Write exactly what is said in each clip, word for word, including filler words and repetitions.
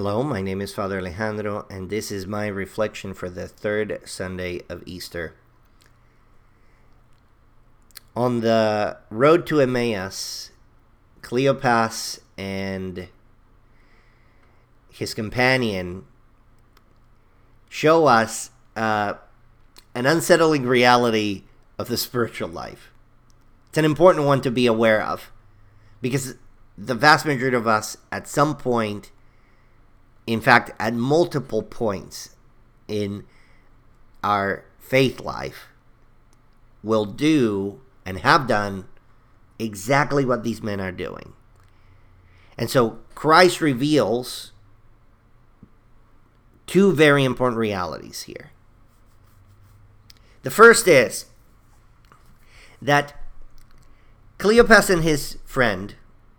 Hello, my name is Father Alejandro, and this is my reflection for the third Sunday of Easter. On the road to Emmaus, Cleopas and his companion show us uh, an unsettling reality of the spiritual life. It's an important one to be aware of, because the vast majority of us, at some point, in fact, at multiple points in our faith life, will do and have done exactly what these men are doing. And so Christ reveals two very important realities here. The first is that Cleopas and his friend,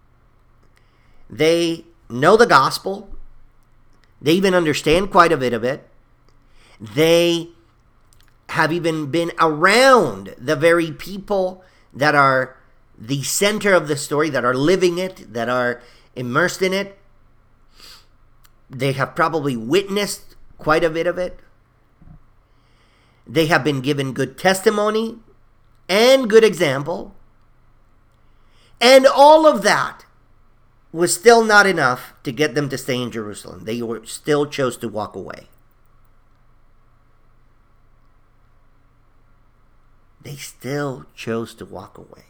they know the gospel. They even understand quite a bit of it. They have even been around the very people that are the center of the story, that are living it, that are immersed in it. They have probably witnessed quite a bit of it. They have been given good testimony and good example. And all of that was still not enough to get them to stay in Jerusalem. They were still chose to walk away. They still chose to walk away.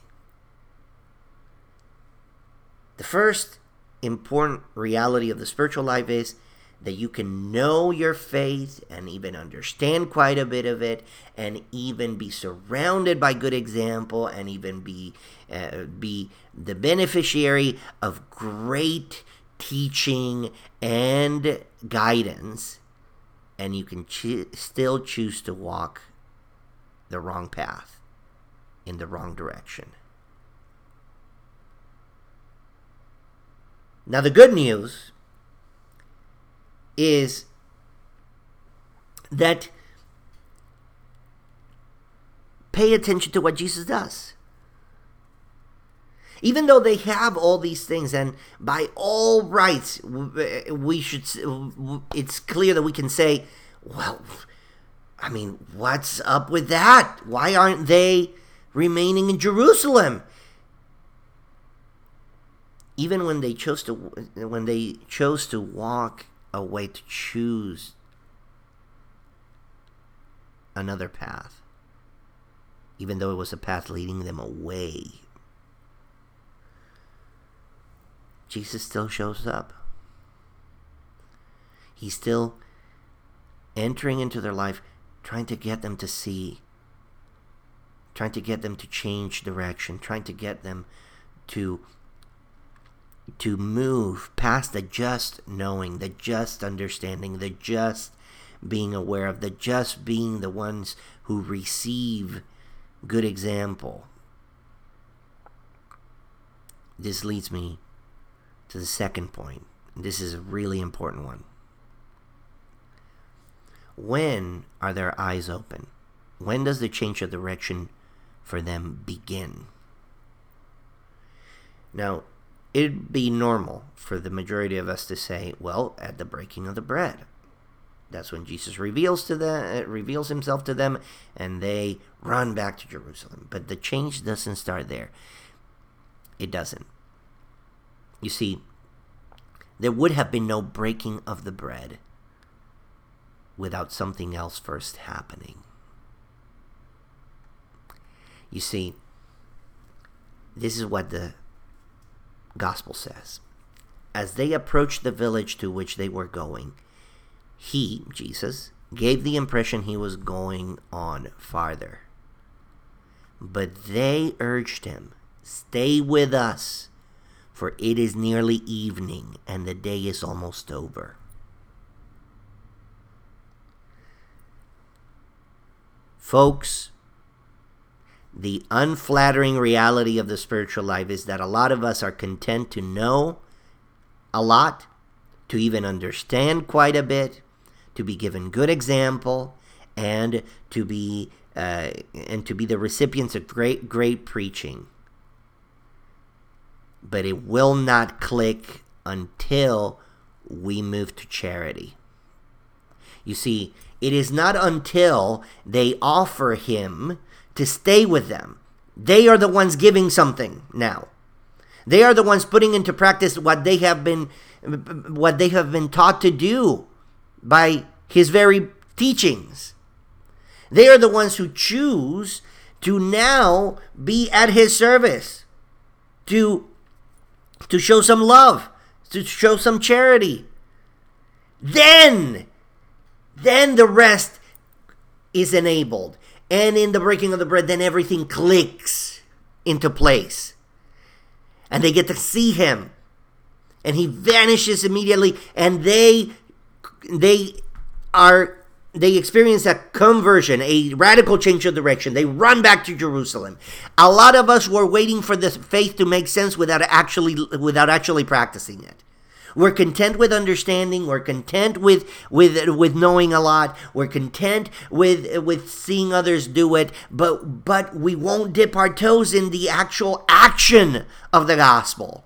The first important reality of the spiritual life is that you can know your faith and even understand quite a bit of it, and even be surrounded by good example, and even be uh, be the beneficiary of great teaching and guidance, and you can cho- still choose to walk the wrong path, in the wrong direction. Now, the good news is that pay attention to what Jesus does. Even though they have all these things, and by all rights, we should, it's clear that we can say, well, I mean, what's up with that? Why aren't they remaining in Jerusalem? Even when they chose to, when they chose to walk away, to choose another path, even though it was a path leading them away, Jesus still shows up. He's still entering into their life, trying to get them to see, trying to get them to change direction, trying to get them to to move past the just knowing, the just understanding, the just being aware of, the just being the ones who receive good example. This leads me to the second point. This is a really important one. When are their eyes open? When does the change of direction for them begin? Now, it'd be normal for the majority of us to say, well, at the breaking of the bread. That's when Jesus reveals to them, reveals himself to them, and they run back to Jerusalem. But the change doesn't start there. It doesn't. You see, there would have been no breaking of the bread without something else first happening. You see, this is what the Gospel says. As they approached the village to which they were going, he, Jesus, gave the impression he was going on farther. But they urged him, "Stay with us, for it is nearly evening, and the day is almost over." Folks, the unflattering reality of the spiritual life is that a lot of us are content to know a lot, to even understand quite a bit, to be given good example, and to be uh, and to be the recipients of great, great preaching. But it will not click until we move to charity. You see, it is not until they offer him to stay with them. They are the ones giving something now. They are the ones putting into practice what they have been what they have been taught to do by his very teachings. They are the ones who choose to now be at his service, to, to show some love, to show some charity. Then, then the rest is enabled. And in the breaking of the bread, then everything clicks into place. And they get to see him. And he vanishes immediately. And they they are they experience a conversion, a radical change of direction. They run back to Jerusalem. A lot of us were waiting for this faith to make sense without actually without actually practicing it. We're content with understanding. We're content with, with, with knowing a lot. We're content with, with seeing others do it. But, but we won't dip our toes in the actual action of the gospel.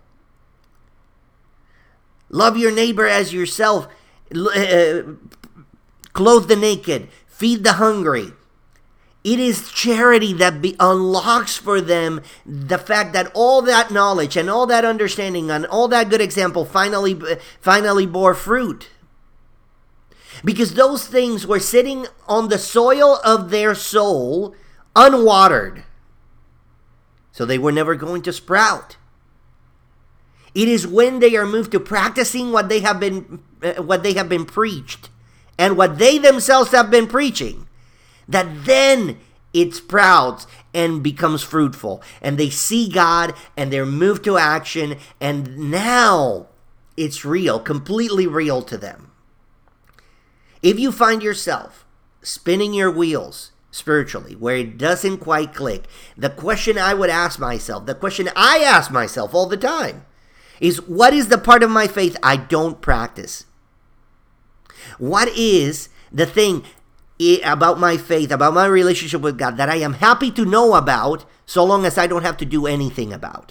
Love your neighbor as yourself. Uh, clothe the naked. Feed the hungry. It is charity that be, unlocks for them the fact that all that knowledge and all that understanding and all that good example finally, finally bore fruit. Because those things were sitting on the soil of their soul unwatered. So they were never going to sprout. It is when they are moved to practicing what they have been, uh, what they have been preached and what they themselves have been preaching, that then it sprouts and becomes fruitful. And they see God and they're moved to action. And now it's real, completely real to them. If you find yourself spinning your wheels spiritually where it doesn't quite click, the question I would ask myself, the question I ask myself all the time is, what is the part of my faith I don't practice? What is the thing about my faith, about my relationship with God, that I am happy to know about so long as I don't have to do anything about?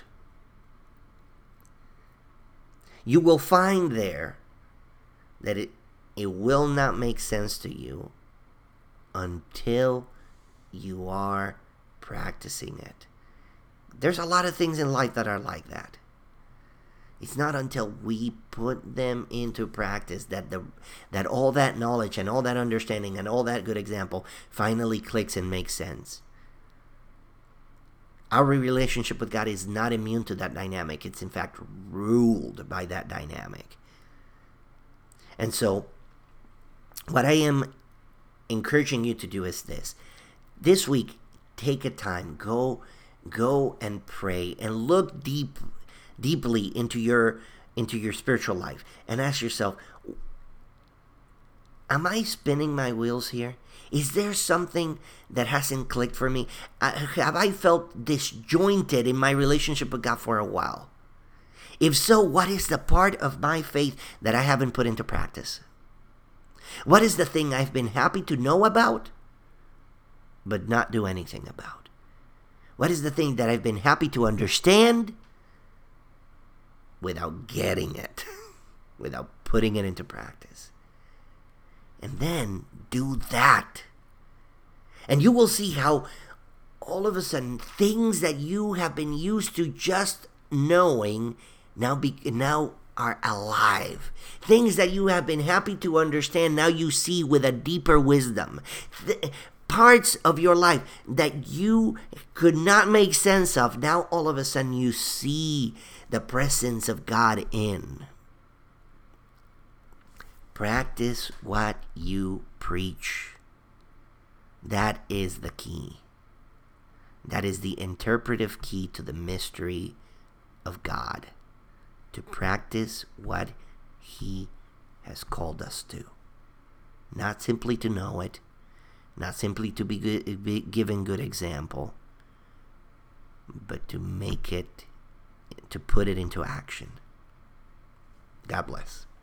You will find there that it, it will not make sense to you until you are practicing it. There's a lot of things in life that are like that. It's not until we put them into practice that the that all that knowledge and all that understanding and all that good example finally clicks and makes sense. Our relationship with God is not immune to that dynamic. It's in fact ruled by that dynamic. And so, what I am encouraging you to do is this. This week, take a time, go, go and pray and look deep deeply into your into your spiritual life and ask yourself, am I spinning my wheels here? Is there something that hasn't clicked for me? Uh, have I felt disjointed in my relationship with God for a while? If so, what is the part of my faith that I haven't put into practice? What is the thing I've been happy to know about but not do anything about? What is the thing that I've been happy to understand without getting it, without putting it into practice? And then do that. And you will see how all of a sudden things that you have been used to just knowing now be, now are alive. Things that you have been happy to understand, now you see with a deeper wisdom. Th- parts of your life that you could not make sense of, now all of a sudden you see the presence of God in. Practice what you preach. That is the key. That is the interpretive key to the mystery of God. To practice what He has called us to. Not simply to know it. Not simply to be, good, be given good example. But to make it, to put it into action. God bless.